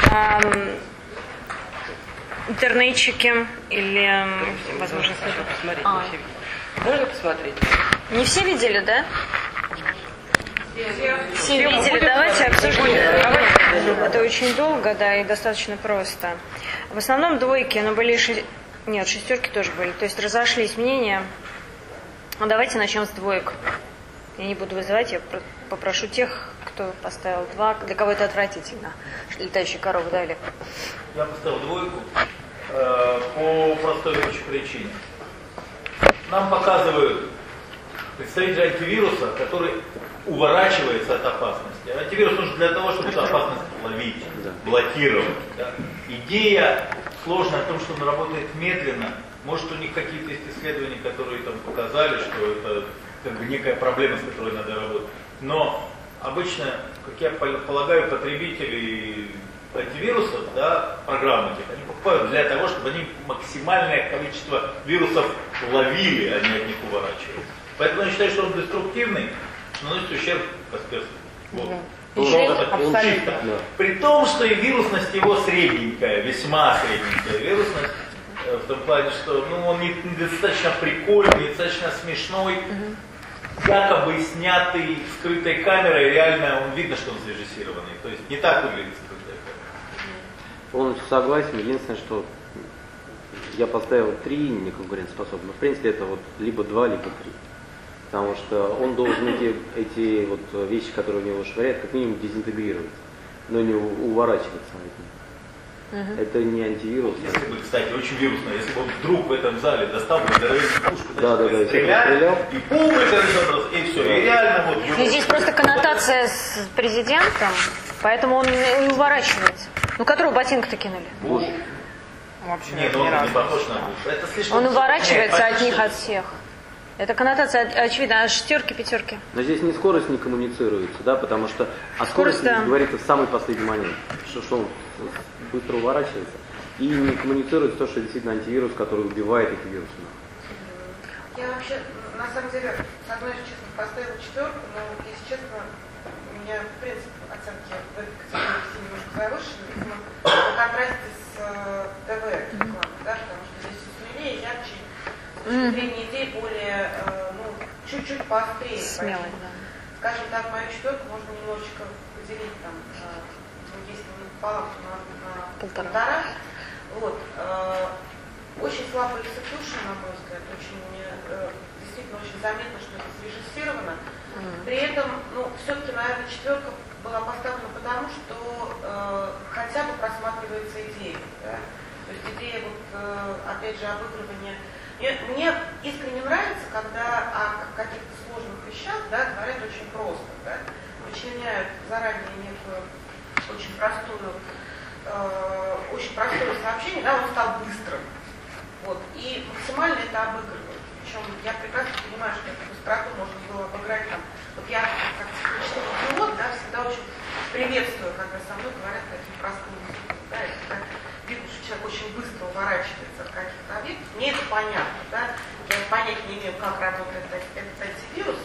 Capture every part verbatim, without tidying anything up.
эм, интернетчики или, возможно, можно посмотреть. А. Можно посмотреть? Не все видели, да? Все видели. Давайте обсудим. Это очень долго, да, и достаточно просто. В основном двойки, но были ши... нет, шестерки тоже были. То есть разошлись мнения. Ну, давайте начнем с двоек. Я не буду вызывать, я попрошу тех, кто поставил два, для кого это отвратительно. Летающие коровы, да, Олег? Я поставил двойку э, по простой очень причине. Нам показывают представителя антивируса, который уворачивается от опасности. Антивирус нужен для того, чтобы эту опасность ловить, блокировать. Да? Идея сложная в том, что он работает медленно. Может, у них какие-то есть исследования, которые там показали, что это как бы некая проблема, с которой надо работать. Но обычно, как я полагаю, потребители антивирусов, да, программы, они покупают для того, чтобы они максимальное количество вирусов ловили, а не от них уворачивались. Поэтому я считаю, что он деструктивный, наносит ущерб Касперскому. Вот. Абсолютно. При том, что и вирусность его средненькая, весьма средненькая вирусность, в том плане, что ну, он не, недостаточно прикольный, недостаточно смешной, угу. якобы снятый скрытой камерой, реально он видно, что он срежиссированный. То есть не так выглядит скрытая камера. Полностью согласен. Единственное, что я поставил три неконкурентоспособных. В принципе, это вот либо два, либо три. Потому что он должен эти, эти вот вещи, которые в него швыряют, как минимум дезинтегрировать, но не уворачиваться от них. Uh-huh. Это не антивирус. Если бы, кстати, очень вирусно, если бы он вдруг в этом зале достал бы здоровенную пушку, да, да, да, стрелял, и публика разобралась, и все, и реально вот... Ну, здесь просто коннотация с президентом, поэтому он и уворачивается. Ну, которого ботинка-то кинули? Буш. Вообще Нет, он не похож на Буша. Это слишком... Он уворачивается Нет, от них, от всех. Это коннотация очевидна, а шестерки, пятерки. Но здесь не скорость не коммуницируется, да, потому что о скорости да. говорится в самый последний момент, что, что он быстро уворачивается. И не коммуницирует то, что действительно антивирус, который убивает эти вирусы. Я вообще, на самом деле, с одной, честно, поставила четверку, но, если честно, у меня, в принципе, оценки в этой категории все немножко завышены, видимо, на контрасте с э, ТВ рекламой, да, потому что здесь все смелее, ярче, с точки зрения идей более, э, ну, чуть-чуть поострее. Смело, да. Скажем так, мою четверку можно немножечко поделить там, э, если мы пополам, на, на полтора. полтора. Вот. Э, очень слабые сатуши, на мой взгляд, очень, э, действительно очень заметно, что это срежиссировано. Mm. При этом, ну, все-таки, наверное, четверка была поставлена потому, что э, хотя бы просматривается идея. Да? То есть идея, вот, э, опять же, обыгрывания. Мне, мне искренне нравится, когда о каких-то сложных вещах, да, говорят очень просто, да, вычленяют заранее некую очень простую, э, очень простое сообщение, да, он стал быстрым. Вот, и максимально это обыгрывают. Причем я прекрасно понимаю, что эту быстроту можно было обыграть там. Вот я, как пилот, да, всегда очень приветствую, когда со мной говорят таким простым языком, да, и когда видно, что человек очень быстро уворачивается от каких-то объектов, мне это понятно, да, я понять не имею, как работает этот, этот антивирус,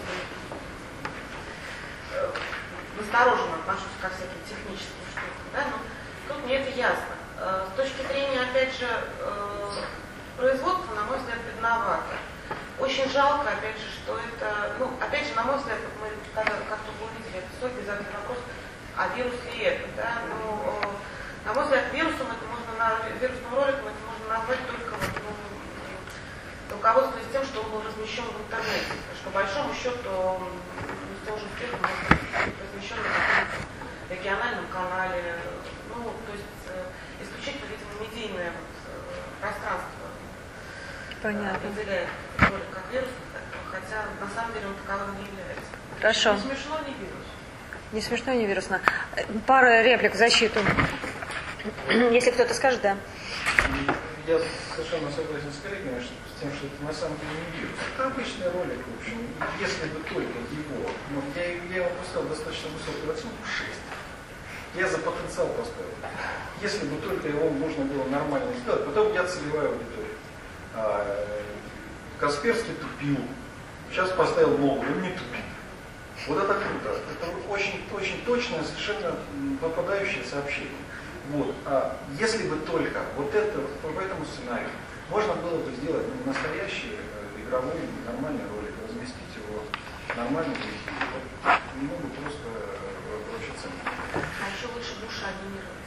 настороженно отношусь ко всяким техническим штукам, да, но тут мне это ясно. С точки зрения, опять же, производства, на мой взгляд, бедновато. Очень жалко, опять же, что это, ну, опять же, на мой взгляд, мы когда как только увидели это соль, обязательно вопрос, а вирус ли это, да, ну, на мой взгляд, вирусом это можно, на, вирусным роликом это можно назвать только вот, ну, руководствуясь тем, что он был размещен в интернете, потому что по большому счету с тем же успехом размещен на каком-то региональном канале, ну, то есть исключительно, видимо, медийное вот, пространство. Понятно. Определяет ролик как вирус, хотя на самом деле он таковым не является. Хорошо. Не смешно, не вирус. Не смешно, не вирусно. Пара реплик в защиту. Если кто-то скажет, да. Я совершенно согласен с коллегами, с тем, что это на самом деле не вирус. Это обычный ролик, в общем, если бы только его, ну, я, я его поставил достаточно высокую оценку, шесть. Я за потенциал поставил. Если бы только его нужно было нормально сделать, потом я целевая аудитория. А, Касперский тупил. Сейчас поставил новый, он не тупит. Вот это круто. Это очень, очень точное, совершенно попадающее сообщение. Вот. А если бы только вот это, по этому сценарию, можно было бы сделать ну, настоящий э, игровой, нормальный ролик, разместить его нормально, вот, ему бы просто э, вообще ценно. А еще лучше душа анимировать.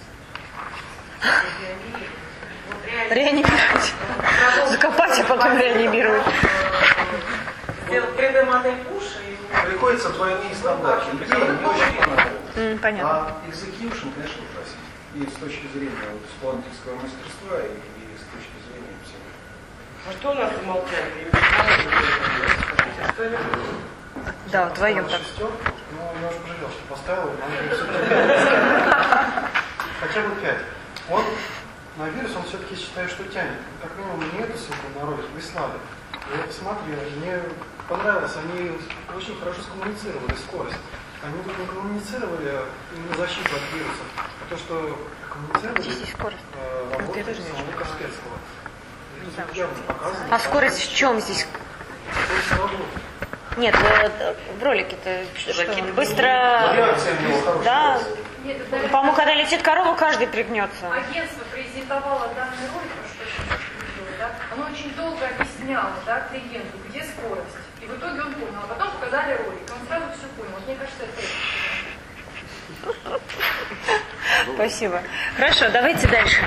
Реанимировать. Закопать, а потом реанимировать. Сделать три дэ-модель пуша и... Приходится двойные стандарты. Мне не очень понравилось. М, понятно. А execution, конечно, ужасен. И с точки зрения вот, исполнительского мастерства, и, и с точки зрения всего. А что у нас умолчали? Да, вдвоем так. Шестер, ну, я уже пожалел, что поставил, но хотя бы пять. Он на вирус, он все-таки считает, что тянет. Как минимум, мне эту ссылку на ролик прислали. Я посмотрел, мне понравилось, они очень хорошо скоммуницировали скорость. Они тут не коммуницировали именно защиту от вирусов, а то, что коммуницировали Здесь скорость. э, Вот работу я тоже не самого очень Касперского. Не знаю, Явно показано. А скорость в чем здесь? Скорость работы. Нет, э, в ролике-то что, он быстро... Реакция у него хорошая. Да. Нет, это По-моему, когда летит корова, каждый пригнется. агентство презентовало данный ролик, про что я сейчас говорила, да? Оно очень долго объясняло, да, клиенту, где скорость. И в итоге он понял, а потом показали ролик, он сразу все понял. Вот мне кажется, это... Спасибо. Хорошо, давайте дальше.